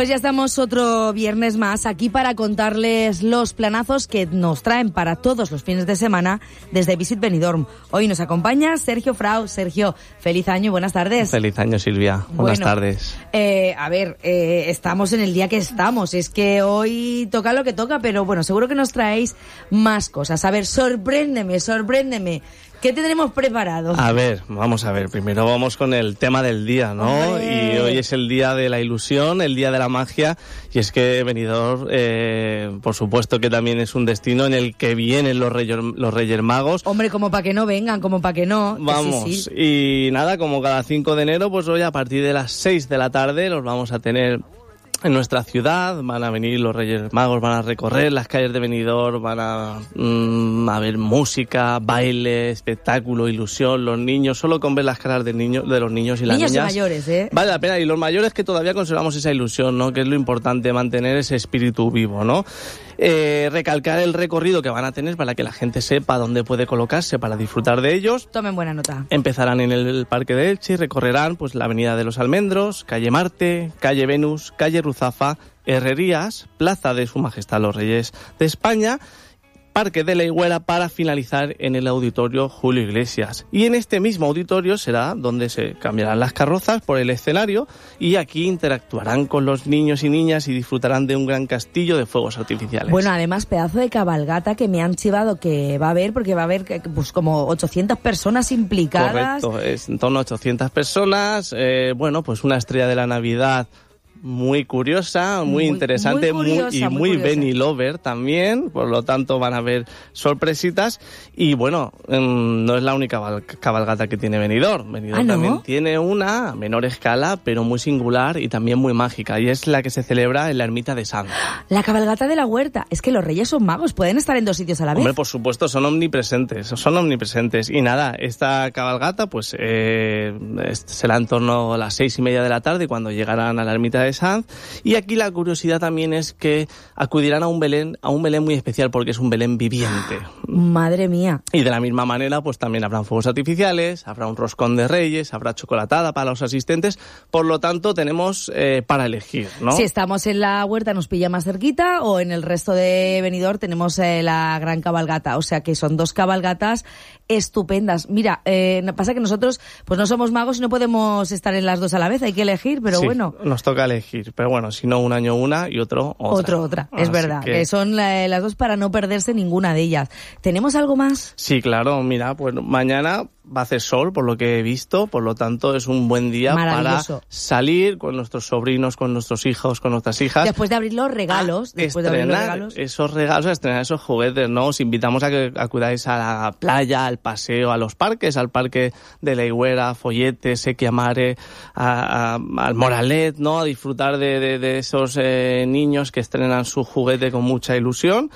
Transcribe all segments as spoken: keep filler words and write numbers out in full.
Pues ya estamos otro viernes más aquí para contarles los planazos que nos traen para todos los fines de semana desde Visit Benidorm. Hoy nos acompaña Sergio Frau. Sergio, feliz año y buenas tardes. Feliz año, Silvia. Buenas bueno, tardes. Eh, a ver, eh, estamos en el día que estamos. Es que hoy toca lo que toca, pero bueno, seguro que nos traéis más cosas. A ver, sorpréndeme, sorpréndeme. ¿Qué tendremos preparado? A ver, vamos a ver. Primero vamos con el tema del día, ¿no? ¡Hombre! Y hoy es el día de la ilusión, el día de la magia. Y es que Benidorm, eh, por supuesto que también es un destino en el que vienen los Reyes, los Reyes Magos. Hombre, como para que no vengan, como para que no. Vamos, sí, sí. Y nada, como cada cinco de enero, pues hoy a partir de las seis de la tarde los vamos a tener en nuestra ciudad. Van a venir los Reyes Magos, van a recorrer las calles de Benidorm, van a, mmm, a ver música, baile, espectáculo, ilusión. Los niños, solo con ver las caras de, niños, de los niños y las niños niñas. Niños y mayores, ¿eh? Vale la pena. Y los mayores que todavía conservamos esa ilusión, ¿no? Que es lo importante, mantener ese espíritu vivo, ¿no? Eh, recalcar el recorrido que van a tener para que la gente sepa dónde puede colocarse para disfrutar de ellos. Tomen buena nota. Empezarán en el Parque de Elche y recorrerán pues la Avenida de los Almendros, Calle Marte, Calle Venus, Calle Ruzafa, Herrerías, Plaza de Su Majestad los Reyes de España, Parque de la Higuera, para finalizar en el Auditorio Julio Iglesias. Y en este mismo auditorio será donde se cambiarán las carrozas por el escenario y aquí interactuarán con los niños y niñas y disfrutarán de un gran castillo de fuegos artificiales. Bueno, además, pedazo de cabalgata que me han chivado que va a haber, porque va a haber pues como ochocientas personas implicadas. Correcto, es en torno a ochocientas personas. Eh, bueno, pues una estrella de la Navidad muy curiosa, muy, muy interesante, muy, curiosa, muy y muy, muy Benny Lover también, por lo tanto van a haber sorpresitas. Y bueno, mmm, no es la única cabalgata que tiene Benidorm. Benidorm ¿Ah, no? también tiene una a menor escala, pero muy singular y también muy mágica, y es la que se celebra en la ermita de Sanz. La cabalgata de la huerta. Es que los reyes son magos, pueden estar en dos sitios a la vez. Hombre, por supuesto, son omnipresentes, son omnipresentes. Y nada, esta cabalgata pues eh, será en torno a las seis y media de la tarde cuando llegarán a la ermita de Sanz. Y aquí la curiosidad también es que acudirán a un Belén, a un Belén muy especial porque es un Belén viviente. Madre mía. Y de la misma manera pues también habrán fuegos artificiales, habrá un roscón de reyes, habrá chocolatada para los asistentes. Por lo tanto tenemos eh, para elegir, ¿no? Si estamos en la huerta nos pilla más cerquita, o en el resto de Benidorm tenemos eh, la gran cabalgata. O sea que son dos cabalgatas estupendas. Mira, eh, pasa que nosotros pues no somos magos y no podemos estar en las dos a la vez, hay que elegir, pero sí, bueno. Nos toca elegir, pero bueno, si no un año una y otro otra. Otro otra, es Así verdad, que... que son la, las dos para no perderse ninguna de ellas. ¿Tenemos algo más? Sí, claro, mira, pues mañana va a hacer sol, por lo que he visto, por lo tanto es un buen día para salir con nuestros sobrinos, con nuestros hijos, con nuestras hijas. Después de abrir los regalos, después de abrir los regalos. esos regalos, a estrenar esos juguetes, ¿no? Os invitamos a que acudáis a la playa, al paseo, a los parques, al Parque de la Higuera, Follete, Sequiamare, a, a, al Moralet, ¿no? A disfrutar de, de, de esos eh, niños que estrenan su juguete con mucha ilusión.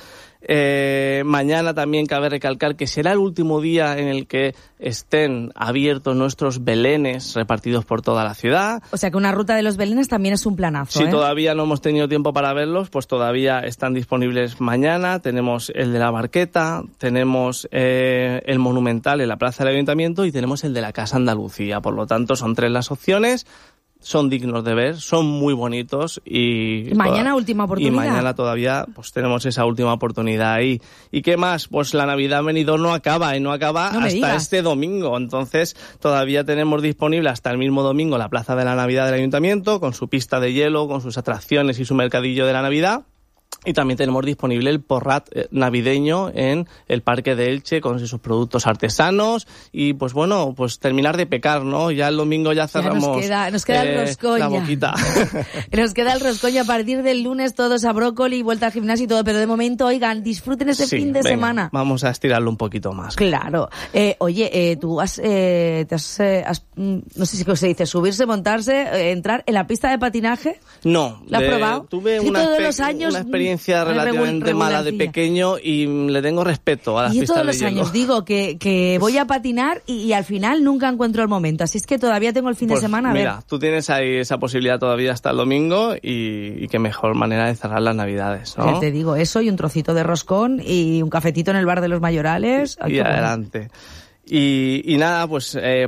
Eh, mañana también cabe recalcar que será el último día en el que estén abiertos nuestros belenes repartidos por toda la ciudad. O sea que una ruta de los belenes también es un planazo. Si ¿eh? todavía no hemos tenido tiempo para verlos, pues todavía están disponibles mañana. Tenemos el de la Barqueta, tenemos eh, el Monumental en la Plaza del Ayuntamiento y tenemos el de la Casa Andalucía. Por lo tanto, son tres las opciones. Son dignos de ver, son muy bonitos y... Mañana última oportunidad. Y mañana todavía pues tenemos esa última oportunidad ahí. ¿Y qué más? Pues la Navidad en Benidorm no acaba y no acaba no hasta este domingo. Entonces todavía tenemos disponible hasta el mismo domingo la Plaza de la Navidad del Ayuntamiento con su pista de hielo, con sus atracciones y su mercadillo de la Navidad. Y también tenemos disponible el porrat navideño en el Parque de Elche con esos productos artesanos y pues bueno, pues terminar de pecar, ¿no? Ya el domingo ya cerramos ya nos queda, nos queda eh, el roscón la ya. boquita. Nos queda el roscón y a partir del lunes todos a brócoli, vuelta al gimnasio y todo, pero de momento, oigan, disfruten este sí, fin de venga, semana. Vamos a estirarlo un poquito más. Claro. Eh, oye, eh, tú has, eh, te has, eh, has, no sé si se dice, subirse, montarse, eh, entrar en la pista de patinaje. No. ¿La has de, probado? Tuve sí, una, todos espe- los años, una experiencia relativamente mala de pequeño y le tengo respeto a las y pistas todos de los hielo. años digo que, que voy a patinar y, y al final nunca encuentro el momento, así es que todavía tengo el fin pues de semana a mira, ver. tú tienes ahí esa posibilidad todavía hasta el domingo y, y qué mejor manera de cerrar las Navidades, ¿no? Ya te digo eso y un trocito de roscón y un cafetito en el bar de los Mayorales. Y, y adelante. Y, y nada, pues eh,